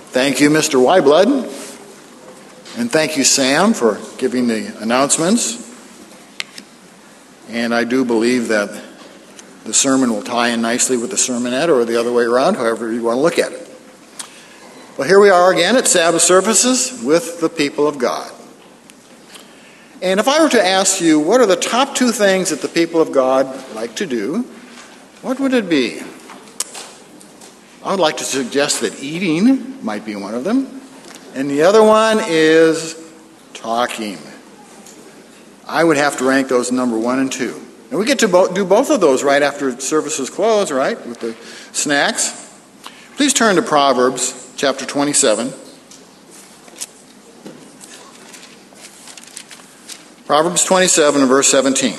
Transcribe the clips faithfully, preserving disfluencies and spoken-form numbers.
Thank you, Mister Wyblood, and thank you, Sam, for giving the announcements. And I do believe that the sermon will tie in nicely with the sermonette, or the other way around, however you want to look at it. Well, here we are again at Sabbath services with the people of God. And if I were to ask you, what are the top two things that the people of God like to do, what would it be? I would like to suggest that eating might be one of them, and the other one is talking. I would have to rank those number one and two. And we get to bo- do both of those right after services close, right, with the snacks. Please turn to Proverbs chapter twenty-seven. Proverbs twenty-seven and verse seventeen.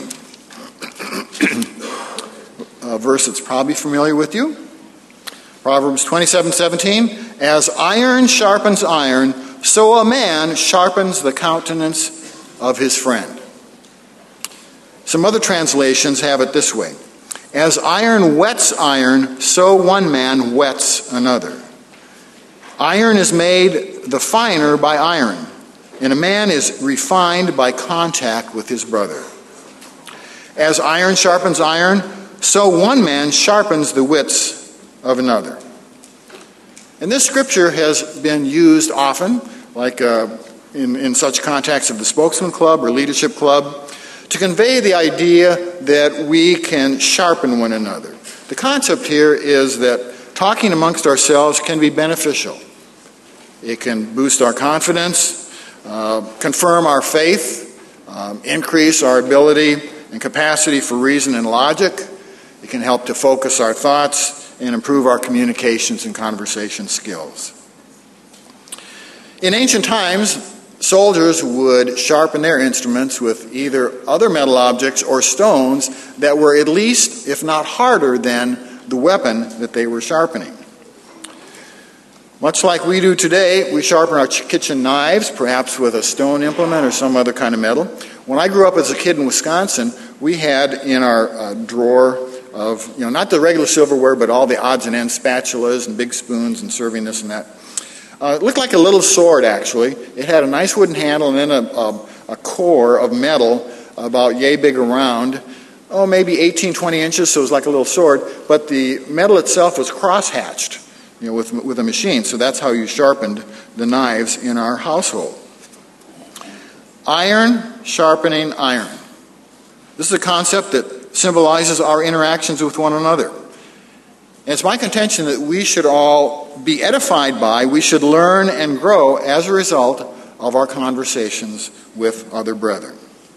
A verse that's probably familiar with you. Proverbs twenty-seven seventeen, as iron sharpens iron, so a man sharpens the countenance of his friend. Some other translations have it this way, as iron whets iron, so one man whets another. Iron is made the finer by iron, and a man is refined by contact with his brother. As iron sharpens iron, so one man sharpens the wits of another. And this scripture has been used often, like uh, in, in such contexts of the Spokesman Club or Leadership Club, to convey the idea that we can sharpen one another. The concept here is that talking amongst ourselves can be beneficial. It can boost our confidence, uh, confirm our faith, um, increase our ability and capacity for reason and logic. It can help to focus our thoughts and improve our communications and conversation skills. In ancient times, soldiers would sharpen their instruments with either other metal objects or stones that were at least, if not harder, than the weapon that they were sharpening. Much like we do today, we sharpen our kitchen knives, perhaps with a stone implement or some other kind of metal. When I grew up as a kid in Wisconsin, we had in our uh, drawer of, you know, not the regular silverware, but all the odds and ends, spatulas and big spoons and serving this and that. Uh, it looked like a little sword, actually. It had a nice wooden handle and then a, a, a core of metal about yay big around, oh, maybe eighteen, twenty inches, so it was like a little sword. But the metal itself was cross-hatched, you know, with, with a machine. So that's how you sharpened the knives in our household. Iron sharpening iron. This is a concept that symbolizes our interactions with one another. And it's my contention that we should all be edified by, we should learn and grow as a result of our conversations with other brethren.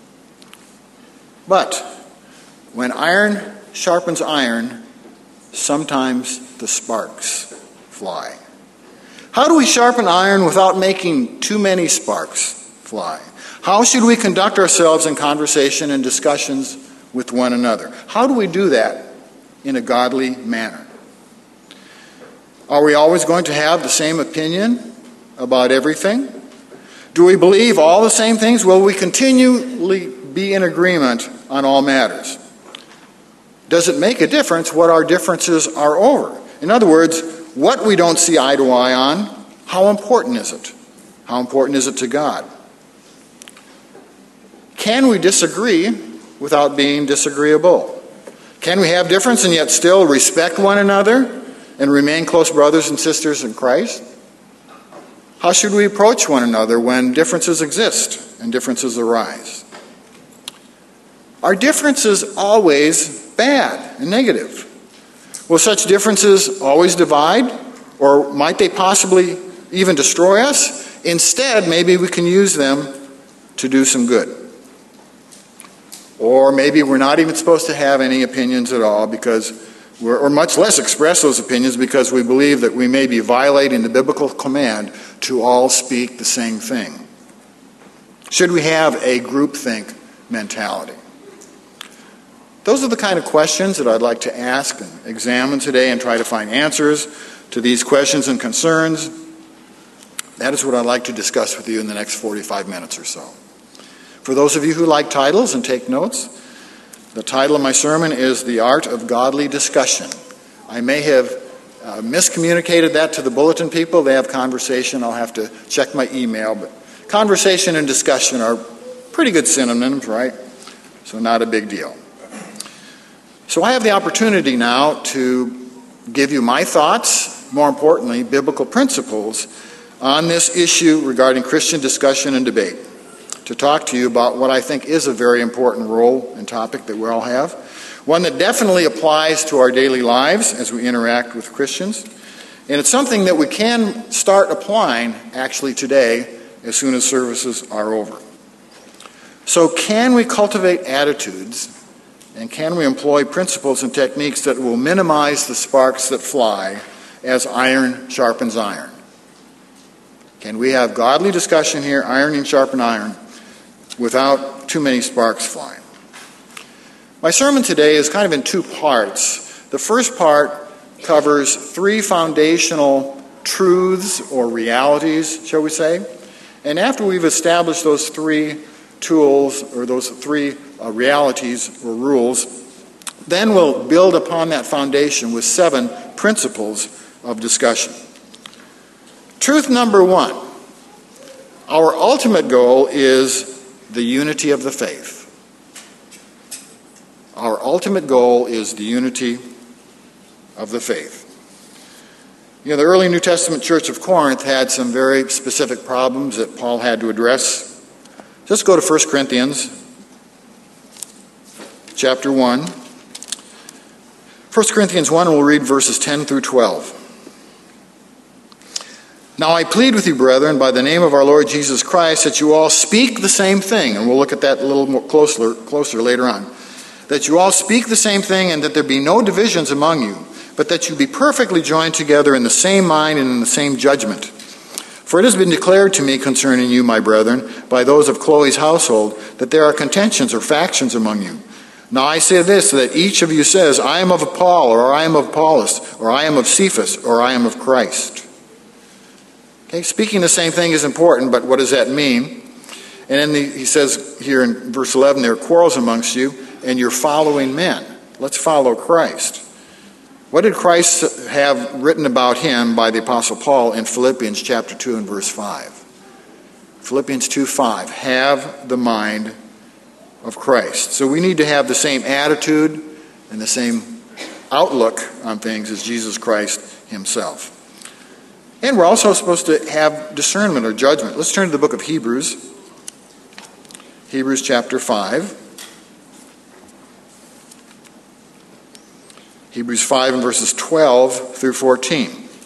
But when iron sharpens iron, sometimes the sparks fly. How do we sharpen iron without making too many sparks fly? How should we conduct ourselves in conversation and discussions with one another? How do we do that in a godly manner? Are we always going to have the same opinion about everything? Do we believe all the same things? Will we continually be in agreement on all matters? Does it make a difference what our differences are over? In other words, what we don't see eye to eye on, how important is it? How important is it to God? Can we disagree without being disagreeable? Can we have difference and yet still respect one another and remain close brothers and sisters in Christ? How should we approach one another when differences exist and differences arise? Are differences always bad and negative? Will such differences always divide, or might they possibly even destroy us? Instead, maybe we can use them to do some good. Or maybe we're not even supposed to have any opinions at all, because we're, or much less express those opinions, because we believe that we may be violating the biblical command to all speak the same thing. Should we have a groupthink mentality? Those are the kind of questions that I'd like to ask and examine today and try to find answers to these questions and concerns. That is what I'd like to discuss with you in the next forty-five minutes or so. For those of you who like titles and take notes, the title of my sermon is The Art of Godly Discussion. I may have uh, miscommunicated that to the bulletin people. They have conversation. I'll have to check my email. But conversation and discussion are pretty good synonyms, right? So not a big deal. So I have the opportunity now to give you my thoughts, more importantly, biblical principles on this issue regarding Christian discussion and debate, to talk to you about what I think is a very important role and topic that we all have, one that definitely applies to our daily lives as we interact with Christians, and it's something that we can start applying actually today as soon as services are over. So can we cultivate attitudes and can we employ principles and techniques that will minimize the sparks that fly as iron sharpens iron? Can we have godly discussion here, iron and sharpen iron, without too many sparks flying? My sermon today is kind of in two parts. The first part covers three foundational truths or realities, shall we say. And after we've established those three tools or those three uh, realities or rules, then we'll build upon that foundation with seven principles of discussion. Truth number one, our ultimate goal is the unity of the faith. Our ultimate goal is the unity of the faith. You know, the early New Testament church of Corinth had some very specific problems that Paul had to address. Just go to First Corinthians chapter one. First Corinthians one, and we'll read verses ten through twelve. Now I plead with you, brethren, by the name of our Lord Jesus Christ, that you all speak the same thing, and we'll look at that a little more closer, closer later on, that you all speak the same thing and that there be no divisions among you, but that you be perfectly joined together in the same mind and in the same judgment. For it has been declared to me concerning you, my brethren, by those of Chloe's household, that there are contentions or factions among you. Now I say this, that each of you says, I am of Paul, or I am of Apollos, or I am of Cephas, or I am of Christ. Okay, speaking the same thing is important, but what does that mean? And then the, he says here in verse eleven, there are quarrels amongst you, and you're following men. Let's follow Christ. What did Christ have written about him by the Apostle Paul in Philippians chapter two and verse five? Philippians two five, have the mind of Christ. So we need to have the same attitude and the same outlook on things as Jesus Christ himself. And we're also supposed to have discernment or judgment. Let's turn to the book of Hebrews. Hebrews chapter five. Hebrews five and verses twelve through fourteen.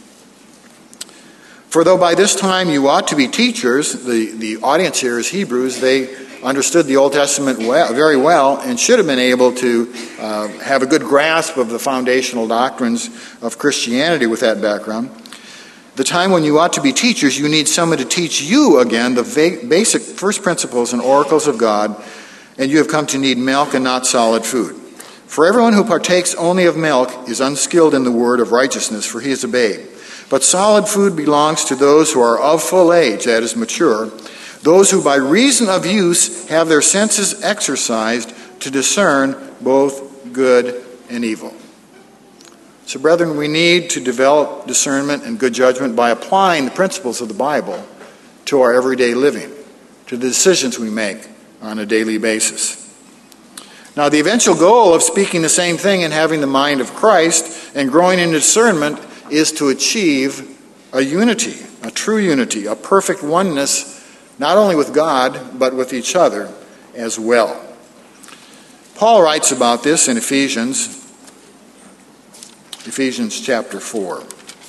For though by this time you ought to be teachers, the, the audience here is Hebrews, they understood the Old Testament well, very well and should have been able to uh, have a good grasp of the foundational doctrines of Christianity with that background. The time when you ought to be teachers, you need someone to teach you again the va- basic first principles and oracles of God, and you have come to need milk and not solid food. For everyone who partakes only of milk is unskilled in the word of righteousness, for he is a babe. But solid food belongs to those who are of full age, that is, mature, those who by reason of use have their senses exercised to discern both good and evil. So, brethren, we need to develop discernment and good judgment by applying the principles of the Bible to our everyday living, to the decisions we make on a daily basis. Now, the eventual goal of speaking the same thing and having the mind of Christ and growing in discernment is to achieve a unity, a true unity, a perfect oneness, not only with God, but with each other as well. Paul writes about this in Ephesians, Ephesians chapter four.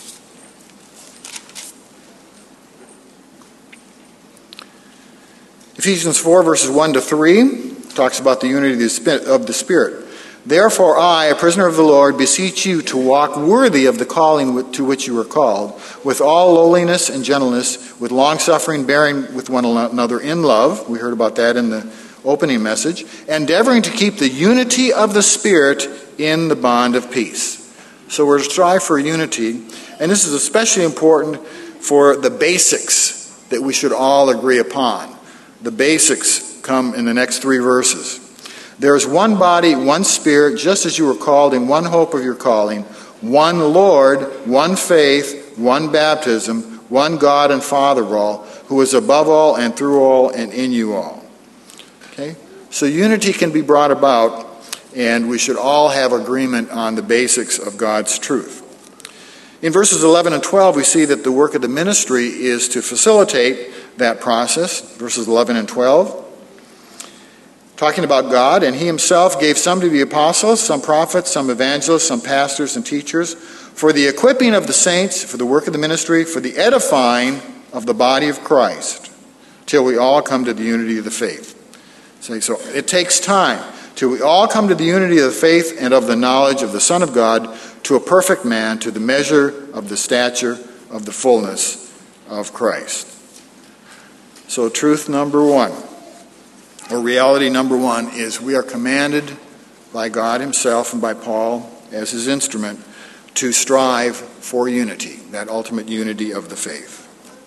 Ephesians four, verses one to three, talks about the unity of the Spirit. Therefore I, a prisoner of the Lord, beseech you to walk worthy of the calling to which you were called, with all lowliness and gentleness, with long-suffering, bearing with one another in love. We heard about that in the opening message. Endeavoring to keep the unity of the Spirit in the bond of peace. So we're to strive for unity, and this is especially important for the basics that we should all agree upon. The basics come in the next three verses. There is one body, one Spirit, just as you were called in one hope of your calling, one Lord, one faith, one baptism, one God and Father of all, who is above all and through all and in you all. Okay? So unity can be brought about, and we should all have agreement on the basics of God's truth. In verses eleven and twelve, we see that the work of the ministry is to facilitate that process. Verses eleven and twelve, talking about God, and he himself gave some to be apostles, some prophets, some evangelists, some pastors and teachers, for the equipping of the saints, for the work of the ministry, for the edifying of the body of Christ, till we all come to the unity of the faith. So it takes time till we all come to the unity of the faith and of the knowledge of the Son of God, to a perfect man, to the measure of the stature of the fullness of Christ. So truth number one, or reality number one, is we are commanded by God himself and by Paul as his instrument to strive for unity, that ultimate unity of the faith.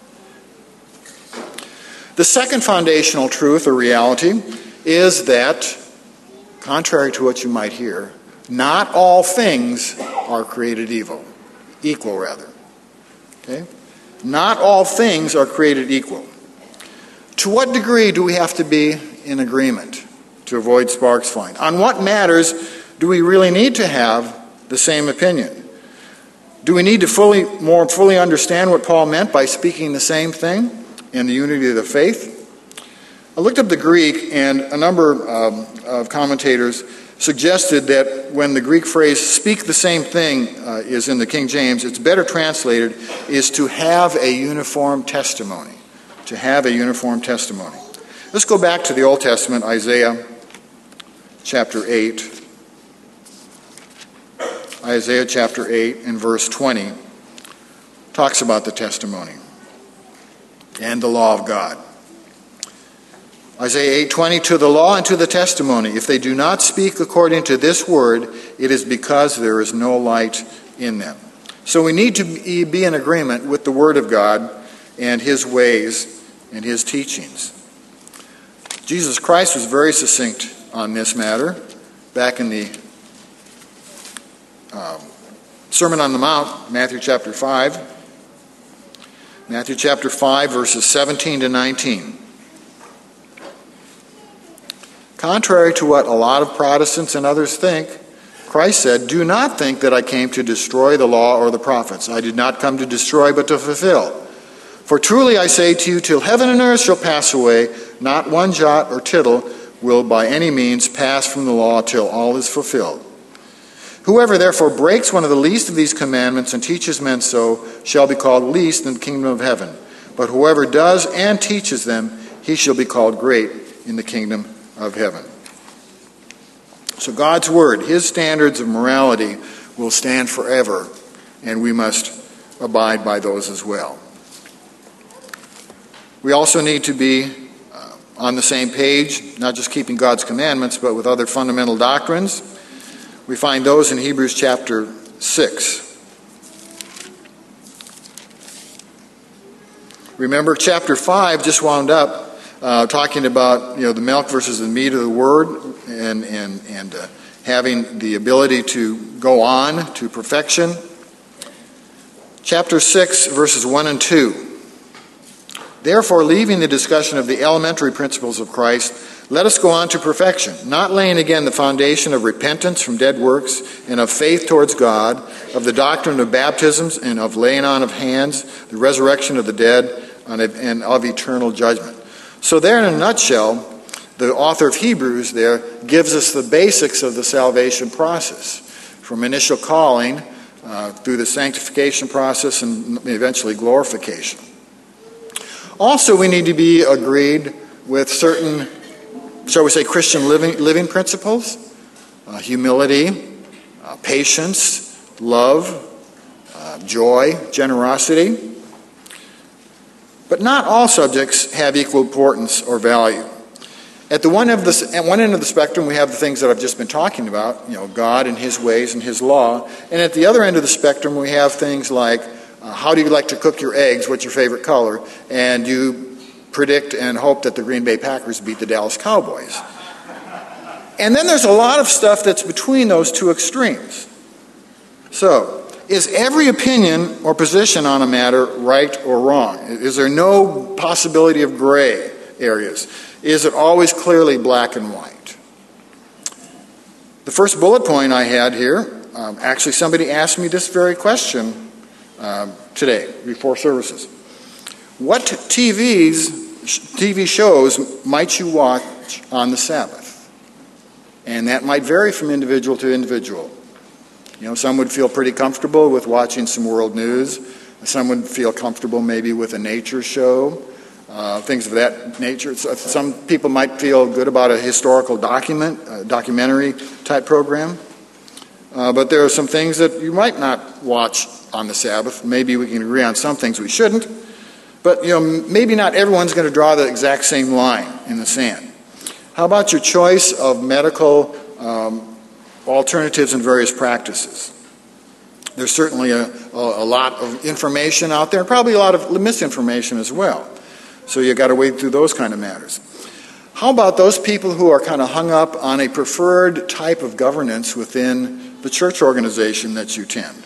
The second foundational truth or reality is that, contrary to what you might hear, not all things are created evil, equal rather. Okay? Not all things are created equal. To what degree do we have to be in agreement to avoid sparks flying? On what matters do we really need to have the same opinion? Do we need to fully, more fully understand what Paul meant by speaking the same thing in the unity of the faith? I looked up the Greek, and a number um, of commentators suggested that when the Greek phrase "speak the same thing" uh, is in the King James, it's better translated is to have a uniform testimony. To have a uniform testimony. Let's go back to the Old Testament, Isaiah chapter eight. Isaiah chapter eight and verse twenty talks about the testimony and the law of God. Isaiah eight twenty, to the law and to the testimony, if they do not speak according to this word, it is because there is no light in them. So we need to be in agreement with the word of God and his ways and his teachings. Jesus Christ was very succinct on this matter back in the um, Sermon on the Mount, Matthew chapter five. Matthew chapter five, verses seventeen to nineteen. Contrary to what a lot of Protestants and others think, Christ said, "Do not think that I came to destroy the law or the prophets. I did not come to destroy, but to fulfill. For truly I say to you, till heaven and earth shall pass away, not one jot or tittle will by any means pass from the law till all is fulfilled. Whoever therefore breaks one of the least of these commandments and teaches men so shall be called least in the kingdom of heaven. But whoever does and teaches them, he shall be called great in the kingdom of heaven." So God's word, his standards of morality, will stand forever, and we must abide by those as well. We also need to be uh, on the same page, not just keeping God's commandments, but with other fundamental doctrines. We find those in Hebrews chapter six. Remember, chapter five just wound up uh, talking about you know the milk versus the meat of the word, and and and uh, having the ability to go on to perfection. Chapter six, verses one and two. Therefore, leaving the discussion of the elementary principles of Christ, let us go on to perfection, not laying again the foundation of repentance from dead works and of faith towards God, of the doctrine of baptisms and of laying on of hands, the resurrection of the dead, and of eternal judgment. So there, in a nutshell, the author of Hebrews there gives us the basics of the salvation process, from initial calling uh, through the sanctification process and eventually glorification. Also, we need to be agreed with certain, shall we say, Christian living, living principles, uh, humility, uh, patience, love, uh, joy, generosity. But not all subjects have equal importance or value. At the one, of the, at one end of the spectrum, we have the things that I've just been talking about, you know, God and his ways and his law. And at the other end of the spectrum, we have things like, Uh, how do you like to cook your eggs? What's your favorite color? And you predict and hope that the Green Bay Packers beat the Dallas Cowboys. And then there's a lot of stuff that's between those two extremes. So, is every opinion or position on a matter right or wrong? Is there no possibility of gray areas? Is it always clearly black and white? The first bullet point I had here, um, actually somebody asked me this very question um, today before services. What T Vs, T V shows might you watch on the Sabbath? And that might vary from individual to individual. You know, some would feel pretty comfortable with watching some world news. Some would feel comfortable maybe with a nature show, uh, things of that nature. So some people might feel good about a historical document, a documentary type program. Uh, but there are some things that you might not watch on the Sabbath. Maybe we can agree on some things we shouldn't. But, you know, maybe not everyone's going to draw the exact same line in the sand. How about your choice of medical um, alternatives and various practices? There's certainly a, a, a lot of information out there, probably a lot of misinformation as well. So you've got to wade through those kind of matters. How about those people who are kind of hung up on a preferred type of governance within the church organization that you tend?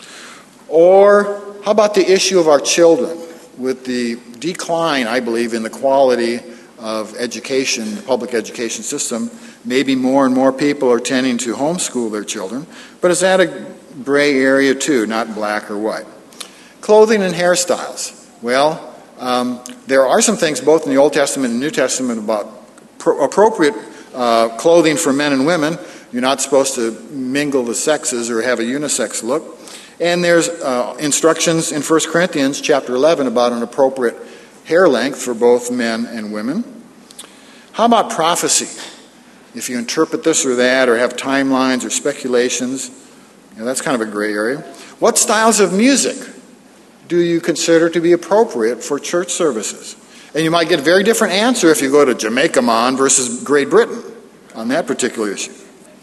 Or how about the issue of our children with the decline, I believe, in the quality of education, the public education system? Maybe more and more people are tending to homeschool their children, but is that a gray area too, not black or white? Clothing and hairstyles. Well, um, there are some things both in the Old Testament and New Testament about pro- appropriate uh, clothing for men and women. You're not supposed to mingle the sexes or have a unisex look. And there's uh, instructions in First Corinthians chapter eleven about an appropriate hair length for both men and women. How about prophecy? If you interpret this or that or have timelines or speculations, you know, that's kind of a gray area. What styles of music do you consider to be appropriate for church services? And you might get a very different answer if you go to Jamaica Man versus Great Britain on that particular issue.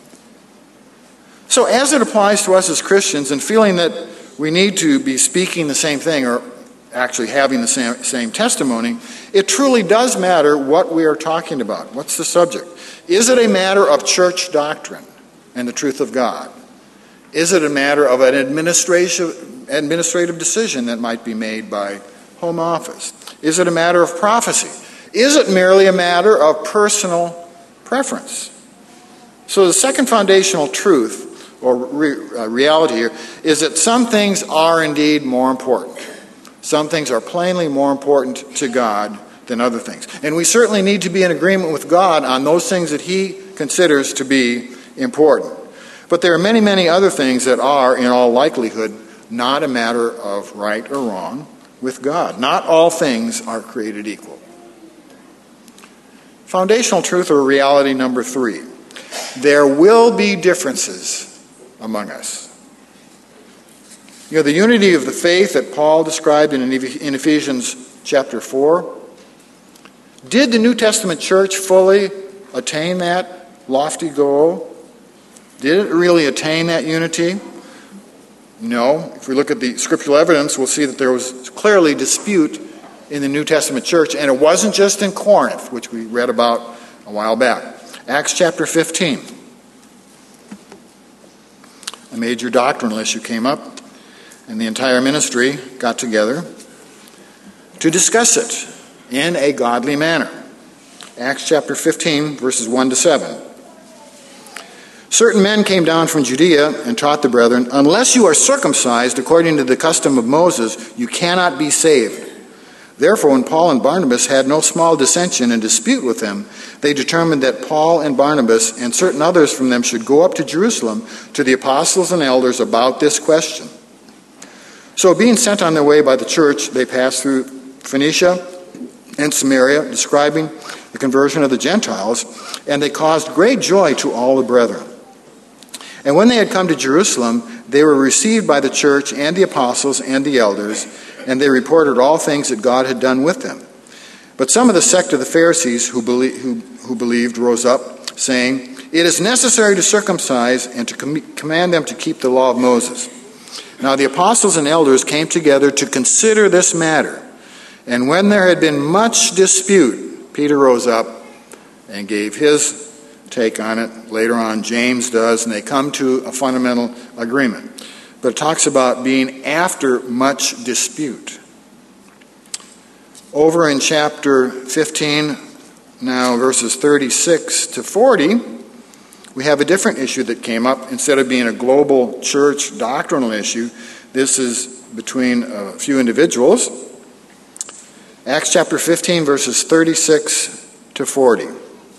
So as it applies to us as Christians and feeling that we need to be speaking the same thing or actually having the same, same testimony, it truly does matter what we are talking about. What's the subject? Is it a matter of church doctrine and the truth of God? Is it a matter of an administrative, administrative decision that might be made by home office? Is it a matter of prophecy? Is it merely a matter of personal preference? So the second foundational truth or re- uh, reality here is that some things are indeed more important. Some things are plainly more important to God than other things. And we certainly need to be in agreement with God on those things that He considers to be important. But there are many, many other things that are, in all likelihood, not a matter of right or wrong with God. Not all things are created equal. Foundational truth or reality number three. There will be differences among us. You know, the unity of the faith that Paul described in, in Ephesians chapter four, did the New Testament church fully attain that lofty goal? Did it really attain that unity? No. If we look at the scriptural evidence, we'll see that there was clearly dispute in the New Testament church, and it wasn't just in Corinth, which we read about a while back. Acts chapter fifteen. A major doctrinal issue came up, and the entire ministry got together to discuss it in a godly manner. Acts chapter fifteen, verses one to seven. Certain men came down from Judea and taught the brethren, unless you are circumcised according to the custom of Moses, you cannot be saved. Therefore, when Paul and Barnabas had no small dissension and dispute with them, they determined that Paul and Barnabas and certain others from them should go up to Jerusalem to the apostles and elders about this question. So being sent on their way by the church, they passed through Phoenicia and Samaria, describing the conversion of the Gentiles, and they caused great joy to all the brethren. And when they had come to Jerusalem, they were received by the church and the apostles and the elders, and they reported all things that God had done with them. But some of the sect of the Pharisees who, belie- who, who believed rose up, saying, it is necessary to circumcise and to com- command them to keep the law of Moses. Now the apostles and elders came together to consider this matter. And when there had been much dispute, Peter rose up and gave his take on it. Later on, James does, and they come to a fundamental agreement. But but it talks about being after much dispute. Over in chapter fifteen, now verses thirty-six to forty, we have a different issue that came up. Instead of being a global church doctrinal issue, this is between a few individuals. Acts chapter fifteen, verses thirty-six to forty.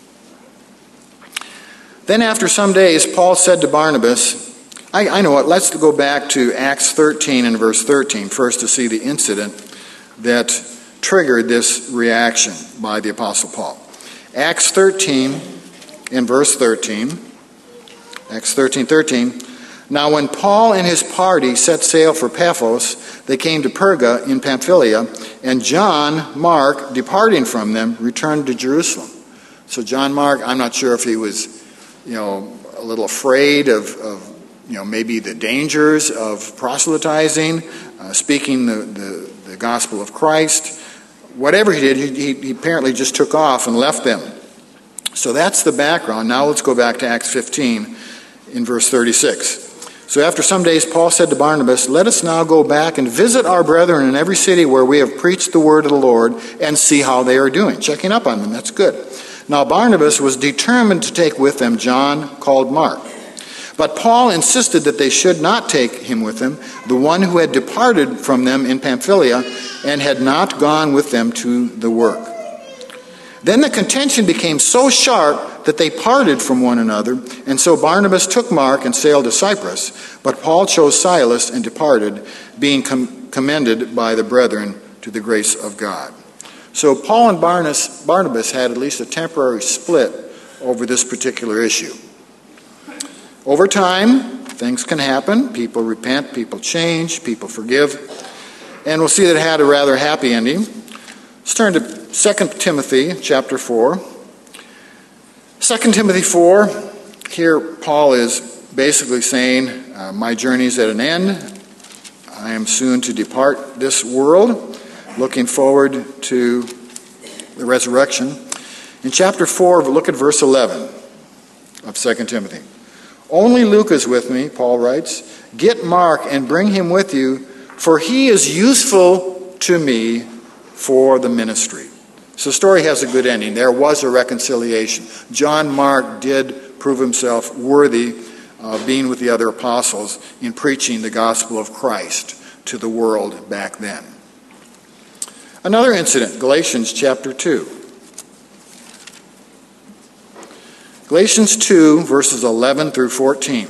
Then after some days, Paul said to Barnabas, I, I know what, let's go back to Acts thirteen and verse thirteen first to see the incident that triggered this reaction by the Apostle Paul. Acts thirteen in verse thirteen. Acts thirteen thirteen. Now when Paul and his party set sail for Paphos, they came to Perga in Pamphylia, and John Mark, departing from them, returned to Jerusalem. So John Mark, I'm not sure if he was, you know, a little afraid of, of you know, maybe the dangers of proselytizing, uh, speaking the, the, the gospel of Christ. Whatever he did, he, he apparently just took off and left them. So that's the background. Now let's go back to Acts fifteen in verse thirty-six. So after some days, Paul said to Barnabas, let us now go back and visit our brethren in every city where we have preached the word of the Lord and see how they are doing. Checking up on them, that's good. Now Barnabas was determined to take with them John, called Mark. But Paul insisted that they should not take him with them, the one who had departed from them in Pamphylia and had not gone with them to the work. Then the contention became so sharp that they parted from one another, and so Barnabas took Mark and sailed to Cyprus, but Paul chose Silas and departed, being com- commended by the brethren to the grace of God. So Paul and Barnabas, Barnabas had at least a temporary split over this particular issue. Over time, things can happen. People repent, people change, people forgive. And we'll see that it had a rather happy ending. Let's turn to Second Timothy chapter four. Second Timothy four, here Paul is basically saying, uh, my journey is at an end. I am soon to depart this world, looking forward to the resurrection. In chapter four, look at verse eleven of Second Timothy. Only Luke is with me, Paul writes. Get Mark and bring him with you, for he is useful to me for the ministry. So the story has a good ending. There was a reconciliation. John Mark did prove himself worthy of being with the other apostles in preaching the gospel of Christ to the world back then. Another incident, Galatians chapter two. Galatians two, verses eleven through fourteen.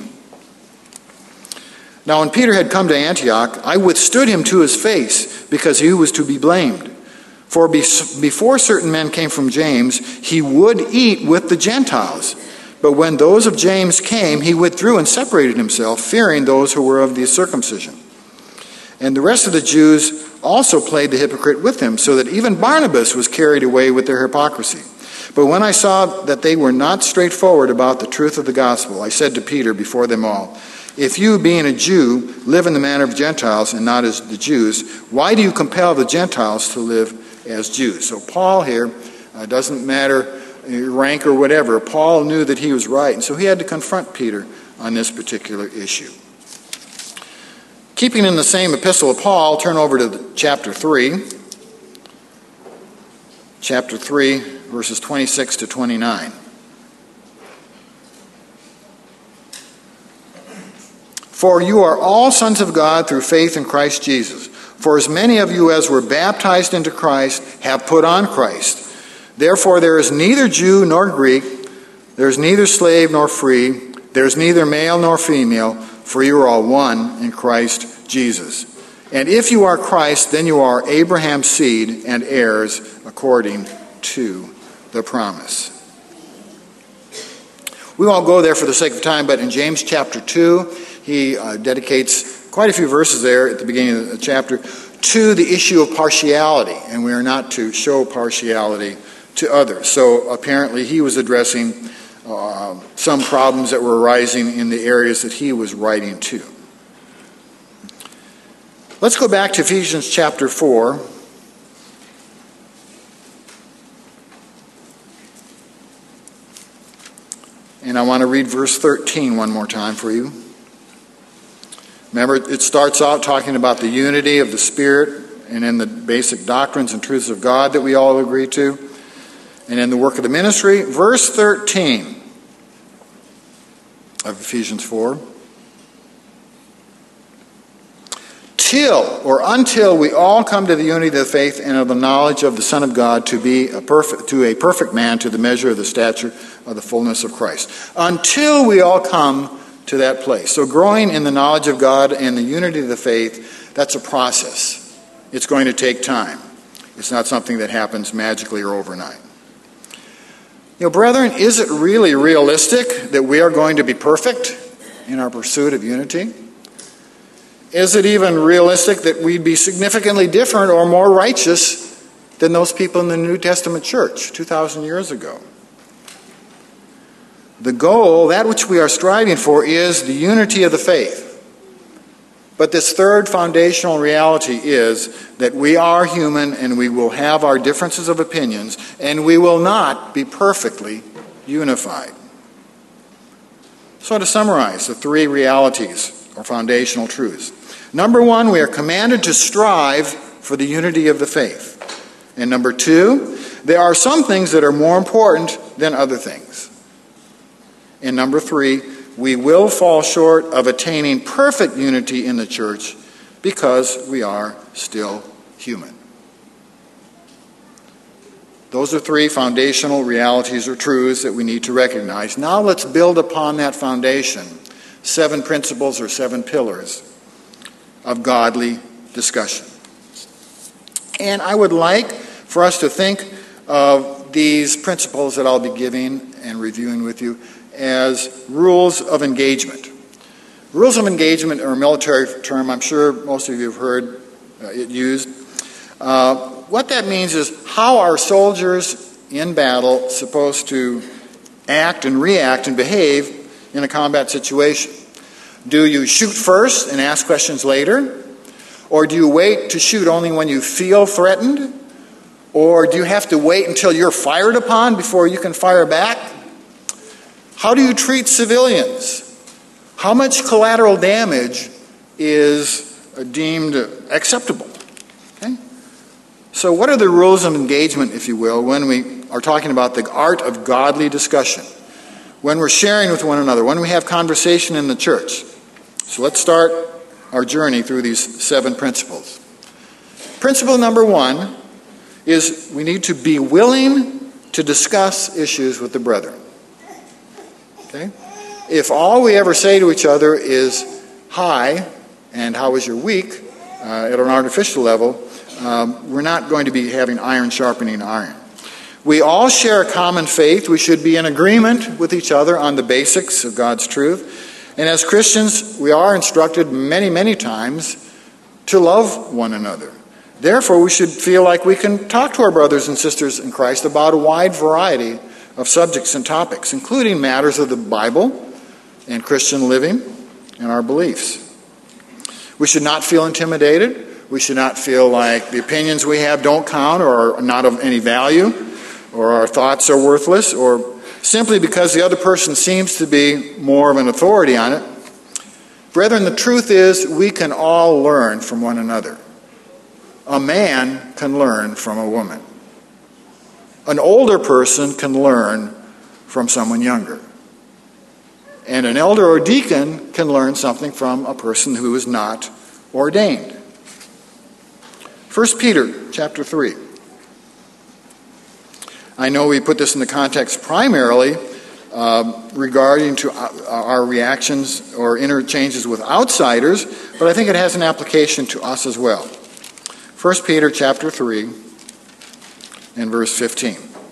Now when Peter had come to Antioch, I withstood him to his face, because he was to be blamed. For before certain men came from James, he would eat with the Gentiles. But when those of James came, he withdrew and separated himself, fearing those who were of the circumcision. And the rest of the Jews also played the hypocrite with him, so that even Barnabas was carried away with their hypocrisy. But when I saw that they were not straightforward about the truth of the gospel, I said to Peter before them all, if you, being a Jew, live in the manner of Gentiles and not as the Jews, why do you compel the Gentiles to live as Jews? So Paul here, uh, doesn't matter rank or whatever, Paul knew that he was right, and so he had to confront Peter on this particular issue. Keeping in the same epistle of Paul, turn over to the, chapter three. Chapter three, verses twenty-six to twenty-nine. For you are all sons of God through faith in Christ Jesus. For as many of you as were baptized into Christ have put on Christ. Therefore there is neither Jew nor Greek, there is neither slave nor free, there is neither male nor female, for you are all one in Christ Jesus. And if you are Christ, then you are Abraham's seed and heirs according to the promise. We won't go there for the sake of time, but in James chapter two, he uh, dedicates quite a few verses there at the beginning of the chapter to the issue of partiality, and we are not to show partiality to others. So apparently he was addressing uh, some problems that were arising in the areas that he was writing to. Let's go back to Ephesians chapter four. And I want to read verse thirteen one more time for you. Remember, it starts out talking about the unity of the Spirit and in the basic doctrines and truths of God that we all agree to, and in the work of the ministry. Verse thirteen of Ephesians four. Till or until we all come to the unity of the faith and of the knowledge of the Son of God, to be a perfect, to a perfect man, to the measure of the stature of the fullness of Christ. Until we all come to that place. So growing in the knowledge of God and the unity of the faith, that's a process. It's going to take time. It's not something that happens magically or overnight. You know, brethren, is it really realistic that we are going to be perfect in our pursuit of unity? Is it even realistic that we'd be significantly different or more righteous than those people in the New Testament church two thousand years ago? The goal, that which we are striving for, is the unity of the faith. But this third foundational reality is that we are human and we will have our differences of opinions and we will not be perfectly unified. So to summarize the three realities or foundational truths. Number one, we are commanded to strive for the unity of the faith. And number two, there are some things that are more important than other things. And number three, we will fall short of attaining perfect unity in the church because we are still human. Those are three foundational realities or truths that we need to recognize. Now let's build upon that foundation seven principles or seven pillars of godly discussion. And I would like for us to think of these principles that I'll be giving and reviewing with you as rules of engagement. Rules of engagement are a military term. I'm sure most of you have heard uh, it used. Uh, what that means is how are soldiers in battle supposed to act and react and behave in a combat situation? Do you shoot first and ask questions later? Or do you wait to shoot only when you feel threatened? Or do you have to wait until you're fired upon before you can fire back? How do you treat civilians? How much collateral damage is deemed acceptable? Okay? So what are the rules of engagement, if you will, when we are talking about the art of godly discussion? When we're sharing with one another, when we have conversation in the church. So let's start our journey through these seven principles. Principle number one is we need to be willing to discuss issues with the brethren. Okay? If all we ever say to each other is, hi, and how was your week, uh, at an artificial level, um, we're not going to be having iron sharpening iron. We all share a common faith. We should be in agreement with each other on the basics of God's truth. And as Christians, we are instructed many, many times to love one another. Therefore, we should feel like we can talk to our brothers and sisters in Christ about a wide variety of subjects and topics, including matters of the Bible and Christian living and our beliefs. We should not feel intimidated. We should not feel like the opinions we have don't count or are not of any value, or our thoughts are worthless, or simply because the other person seems to be more of an authority on it. Brethren, the truth is we can all learn from one another. A man can learn from a woman. An older person can learn from someone younger. And an elder or deacon can learn something from a person who is not ordained. First Peter chapter three. I know we put this in the context primarily uh, regarding to our reactions or interchanges with outsiders, but I think it has an application to us as well. First Peter chapter three and verse fifteen.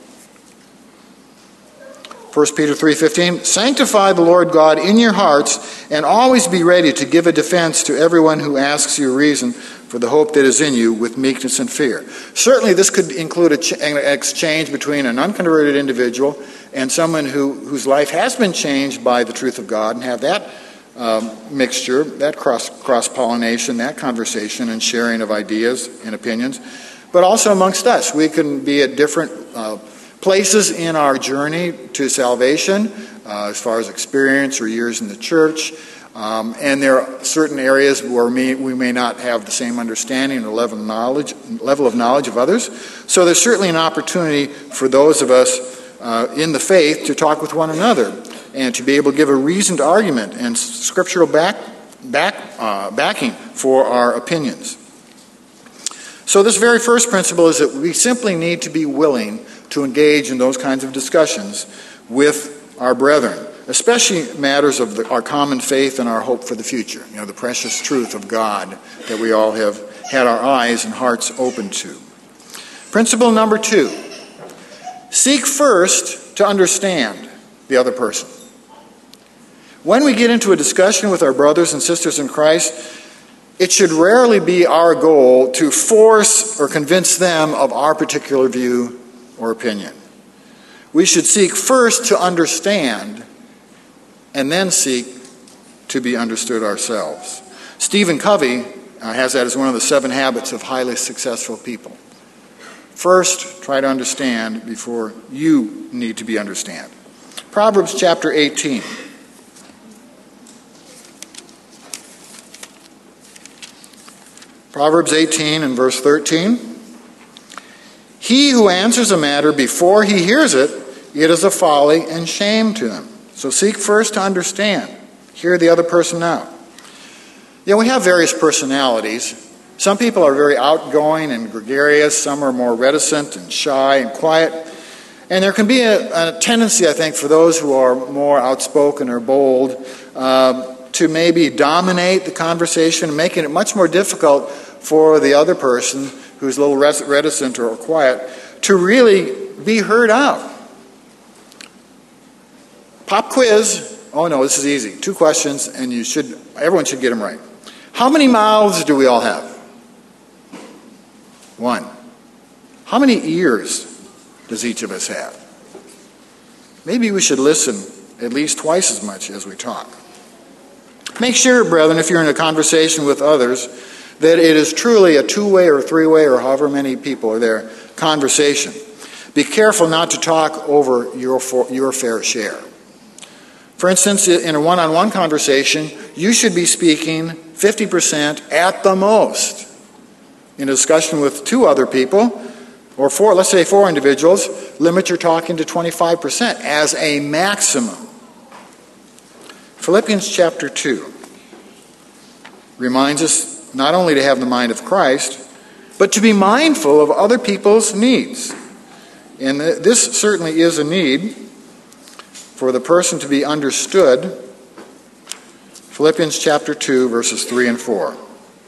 First Peter three fifteen, sanctify the Lord God in your hearts and always be ready to give a defense to everyone who asks you a reason for the hope that is in you with meekness and fear. Certainly this could include a ch- an exchange between an unconverted individual and someone who, whose life has been changed by the truth of God, and have that um, mixture, that cross, cross-pollination, that conversation and sharing of ideas and opinions. But also amongst us, we can be at different uh, places in our journey to salvation, uh, as far as experience or years in the church. Um, and there are certain areas where we, we may not have the same understanding or level of knowledge, level of knowledge of others. So there's certainly an opportunity for those of us uh, in the faith to talk with one another and to be able to give a reasoned argument and scriptural back, back, uh, backing for our opinions. So this very first principle is that we simply need to be willing to engage in those kinds of discussions with our brethren, especially matters of the, our common faith and our hope for the future, you know, the precious truth of God that we all have had our eyes and hearts open to. Principle number two, seek first to understand the other person. When we get into a discussion with our brothers and sisters in Christ, it should rarely be our goal to force or convince them of our particular view or opinion. We should seek first to understand and then seek to be understood ourselves. Stephen Covey uh, has that as one of the seven habits of highly successful people. First, try to understand before you need to be understood. Proverbs chapter eighteen. Proverbs eighteen and verse thirteen. He who answers a matter before he hears it, it is a folly and shame to him. So seek first to understand. Hear the other person out. Yeah, we have various personalities. Some people are very outgoing and gregarious. Some are more reticent and shy and quiet. And there can be a, a tendency, I think, for those who are more outspoken or bold uh, to maybe dominate the conversation, making it much more difficult for the other person who's a little reticent or quiet to really be heard out. Pop quiz. Oh no, this is easy. Two questions, and you should. Everyone should get them right. How many mouths do we all have? One. How many ears does each of us have? Maybe we should listen at least twice as much as we talk. Make sure, brethren, if you're in a conversation with others, that it is truly a two-way or three-way or however many people are there conversation. Be careful not to talk over your, your fair share. For instance, in a one-on-one conversation, you should be speaking fifty percent at the most. In a discussion with two other people, or four, let's say four individuals, limit your talking to twenty-five percent as a maximum. Philippians chapter two reminds us not only to have the mind of Christ, but to be mindful of other people's needs. And this certainly is a need for the person to be understood. Philippians chapter two, verses three and four.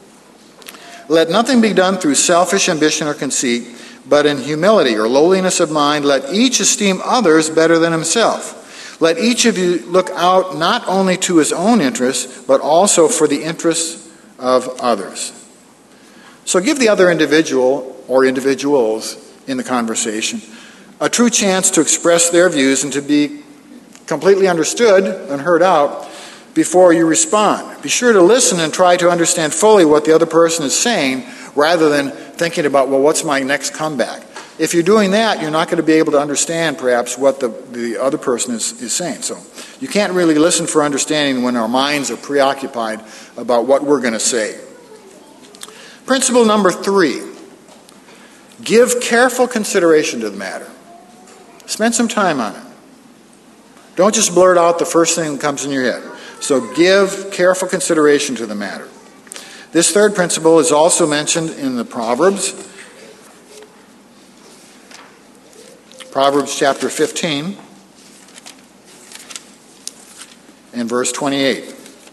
Let nothing be done through selfish ambition or conceit, but in humility or lowliness of mind, let each esteem others better than himself. Let each of you look out not only to his own interests, but also for the interests of others. So give the other individual or individuals in the conversation a true chance to express their views and to be completely understood and heard out before you respond. Be sure to listen and try to understand fully what the other person is saying rather than thinking about, well, what's my next comeback? If you're doing that, you're not going to be able to understand perhaps what the, the other person is, is saying. So you can't really listen for understanding when our minds are preoccupied about what we're going to say. Principle number three, give careful consideration to the matter. Spend some time on it. Don't just blurt out the first thing that comes in your head. So give careful consideration to the matter. This third principle is also mentioned in the Proverbs. Proverbs chapter fifteen and verse twenty-eight.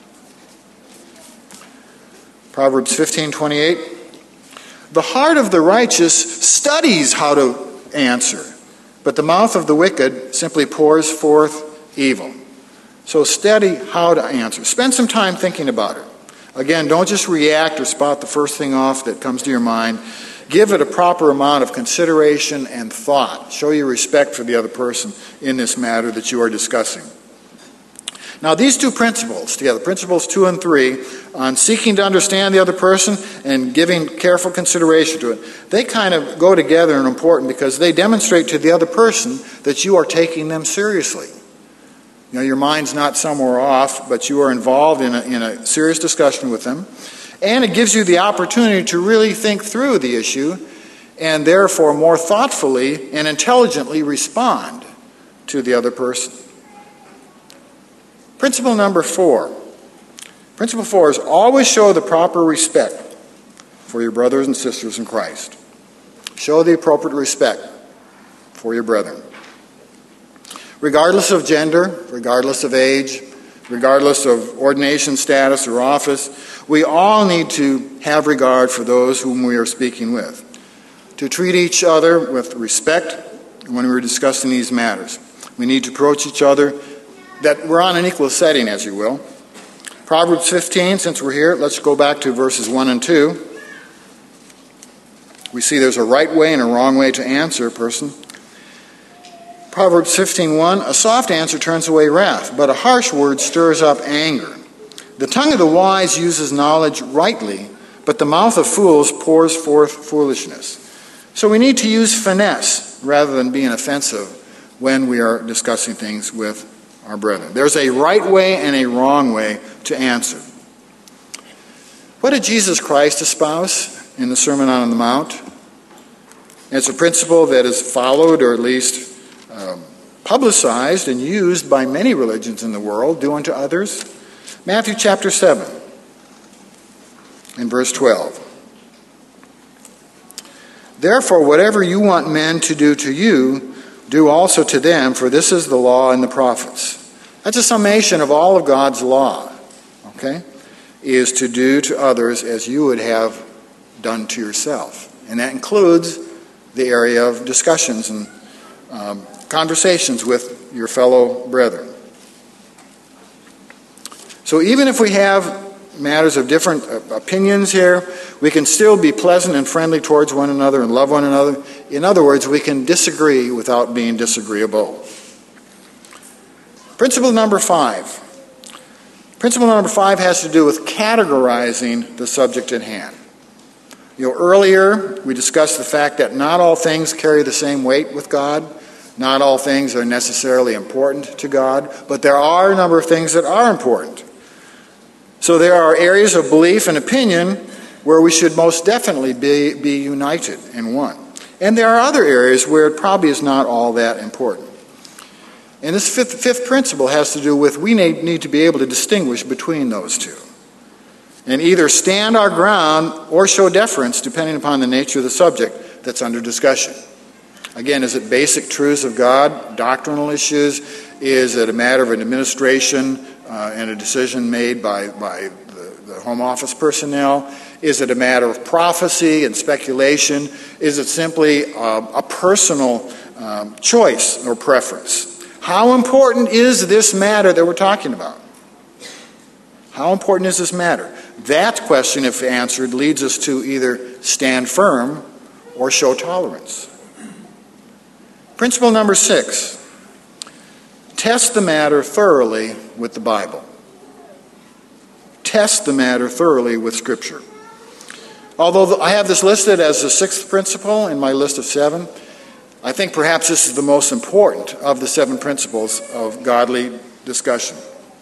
Proverbs fifteen twenty-eight. The heart of the righteous studies how to answer, but the mouth of the wicked simply pours forth evil. So study how to answer. Spend some time thinking about it. Again, don't just react or spot the first thing off that comes to your mind. Give it a proper amount of consideration and thought. Show your respect for the other person in this matter that you are discussing. Now, these two principles together, principles two and three, on seeking to understand the other person and giving careful consideration to it, they kind of go together and are important because they demonstrate to the other person that you are taking them seriously. You know, your mind's not somewhere off, but you are involved in a, in a serious discussion with them. And it gives you the opportunity to really think through the issue and therefore more thoughtfully and intelligently respond to the other person. Principle number four. Principle four is always show the proper respect for your brothers and sisters in Christ. Show the appropriate respect for your brethren. Regardless of gender, regardless of age, regardless of ordination status or office, we all need to have regard for those whom we are speaking with. To treat each other with respect when we're discussing these matters. We need to approach each other that we're on an equal setting, as you will. Proverbs fifteen, since we're here, let's go back to verses one and two. We see there's a right way and a wrong way to answer a person. Proverbs fifteen one, a soft answer turns away wrath, but a harsh word stirs up anger. The tongue of the wise uses knowledge rightly, but the mouth of fools pours forth foolishness. So we need to use finesse rather than being offensive when we are discussing things with our brethren. There's a right way and a wrong way to answer. What did Jesus Christ espouse in the Sermon on the Mount? It's a principle that is followed, or at least um, publicized and used by many religions in the world. Do unto others. Matthew chapter seven and verse twelve. Therefore, whatever you want men to do to you, do also to them, for this is the law and the prophets. That's a summation of all of God's law, okay? Is to do to others as you would have done to yourself. And that includes the area of discussions and um, conversations with your fellow brethren. So even if we have matters of different opinions here, we can still be pleasant and friendly towards one another and love one another. In other words, we can disagree without being disagreeable. Principle number five. Principle number five has to do with categorizing the subject at hand. You know, earlier we discussed the fact that not all things carry the same weight with God. Not all things are necessarily important to God, but there are a number of things that are important. So there are areas of belief and opinion where we should most definitely be, be united in one. And there are other areas where it probably is not all that important. And this fifth, fifth principle has to do with we need, need to be able to distinguish between those two. And either stand our ground or show deference depending upon the nature of the subject that's under discussion. Again, is it basic truths of God, doctrinal issues? Is it a matter of an administration uh, and a decision made by, by the, the home office personnel? Is it a matter of prophecy and speculation? Is it simply uh, a personal um, choice or preference? How important is this matter that we're talking about? How important is this matter? That question, if answered, leads us to either stand firm or show tolerance. Principle number six, test the matter thoroughly with the Bible. Test the matter thoroughly with Scripture. Although I have this listed as the sixth principle in my list of seven, I think perhaps this is the most important of the seven principles of godly discussion.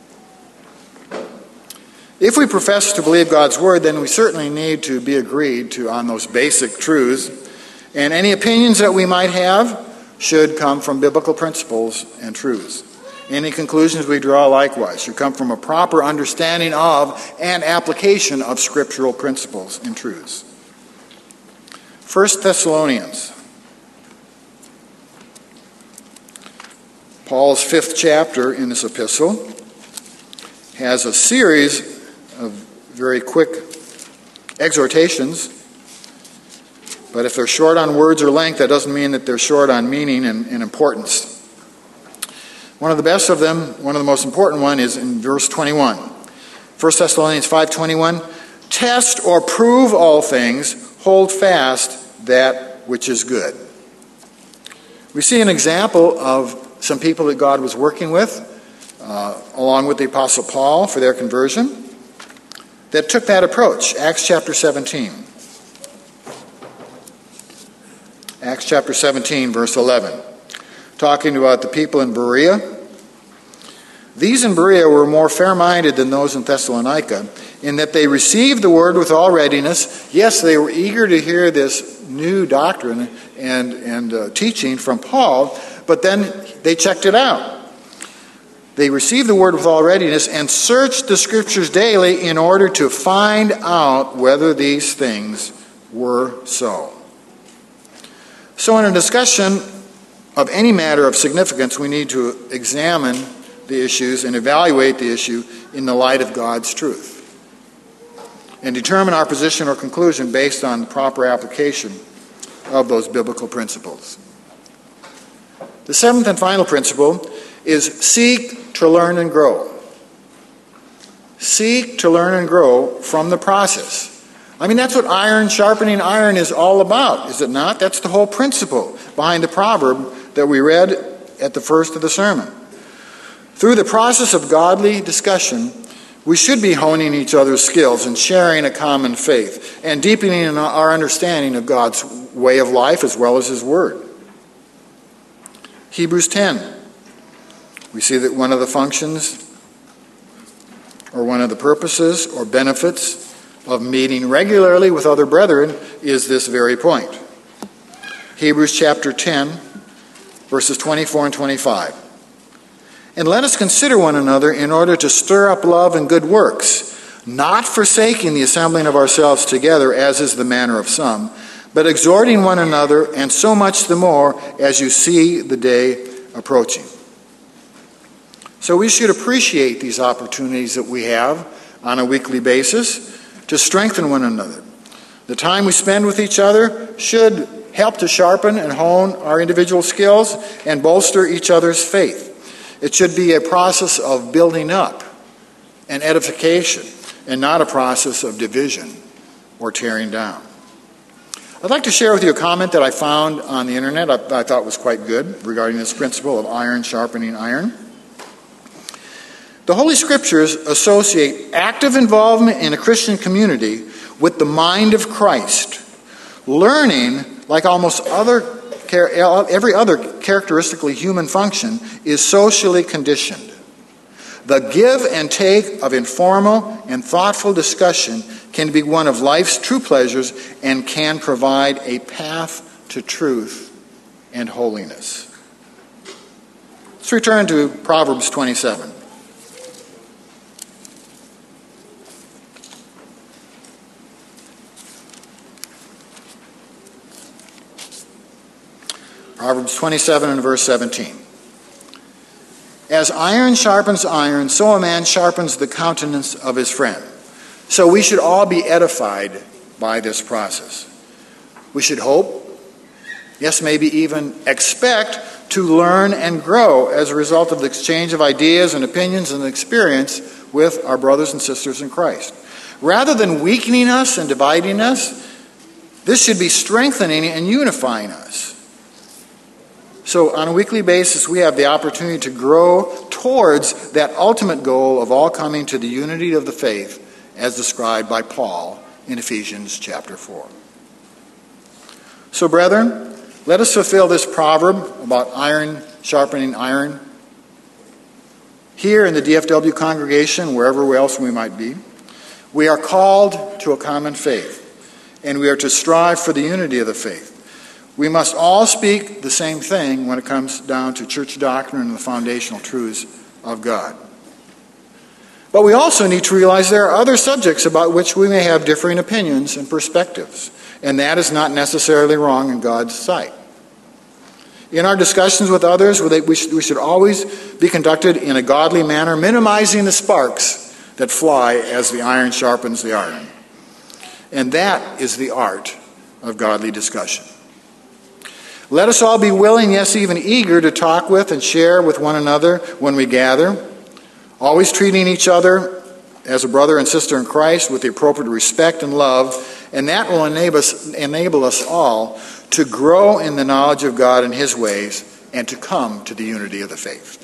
If we profess to believe God's Word, then we certainly need to be agreed to on those basic truths, and any opinions that we might have should come from biblical principles and truths. Any conclusions we draw likewise should come from a proper understanding of and application of scriptural principles and truths. First Thessalonians. Paul's fifth chapter in this epistle has a series of very quick exhortations. But if they're short on words or length, that doesn't mean that they're short on meaning and, and importance. One of the best of them, one of the most important one, is in verse twenty-one. First Thessalonians five twenty-one, test or prove all things, hold fast that which is good. We see an example of some people that God was working with, uh, along with the Apostle Paul for their conversion, that took that approach. Acts chapter seventeen. Acts chapter seventeen, verse eleven. Talking about the people in Berea. These in Berea were more fair-minded than those in Thessalonica, in that they received the word with all readiness. Yes, they were eager to hear this new doctrine and, and uh, teaching from Paul, but then they checked it out. They received the word with all readiness and searched the Scriptures daily in order to find out whether these things were so. So in a discussion of any matter of significance, we need to examine the issues and evaluate the issue in the light of God's truth and determine our position or conclusion based on the proper application of those biblical principles. The seventh and final principle is seek to learn and grow. Seek to learn and grow from the process. I mean, that's what iron sharpening iron is all about, is it not? That's the whole principle behind the proverb that we read at the first of the sermon. Through the process of godly discussion, we should be honing each other's skills and sharing a common faith and deepening our understanding of God's way of life as well as His Word. Hebrews ten. We see that one of the functions or one of the purposes or benefits of meeting regularly with other brethren is this very point. Hebrews chapter ten, verses twenty-four and twenty-five. And let us consider one another in order to stir up love and good works, not forsaking the assembling of ourselves together, as is the manner of some, but exhorting one another, and so much the more as you see the day approaching. So we should appreciate these opportunities that we have on a weekly basis to strengthen one another. The time we spend with each other should help to sharpen and hone our individual skills and bolster each other's faith. It should be a process of building up and edification and not a process of division or tearing down. I'd like to share with you a comment that I found on the internet I, I thought was quite good regarding this principle of iron sharpening iron. The Holy Scriptures associate active involvement in a Christian community with the mind of Christ. Learning, like almost other every other characteristically human function, is socially conditioned. The give and take of informal and thoughtful discussion can be one of life's true pleasures and can provide a path to truth and holiness. Let's return to Proverbs twenty-seven. Proverbs twenty-seven and verse seventeen. As iron sharpens iron, so a man sharpens the countenance of his friend. So we should all be edified by this process. We should hope, yes, maybe even expect to learn and grow as a result of the exchange of ideas and opinions and experience with our brothers and sisters in Christ. Rather than weakening us and dividing us, this should be strengthening and unifying us. So on a weekly basis, we have the opportunity to grow towards that ultimate goal of all coming to the unity of the faith as described by Paul in Ephesians chapter four. So brethren, let us fulfill this proverb about iron sharpening iron. Here in the D F W congregation, wherever else we might be, we are called to a common faith, and we are to strive for the unity of the faith. We must all speak the same thing when it comes down to church doctrine and the foundational truths of God. But we also need to realize there are other subjects about which we may have differing opinions and perspectives, and that is not necessarily wrong in God's sight. In our discussions with others, we should always be conducted in a godly manner, minimizing the sparks that fly as the iron sharpens the iron. And that is the art of godly discussion. Let us all be willing, yes, even eager to talk with and share with one another when we gather, always treating each other as a brother and sister in Christ with the appropriate respect and love, and that will enable us, enable us all to grow in the knowledge of God and His ways and to come to the unity of the faith.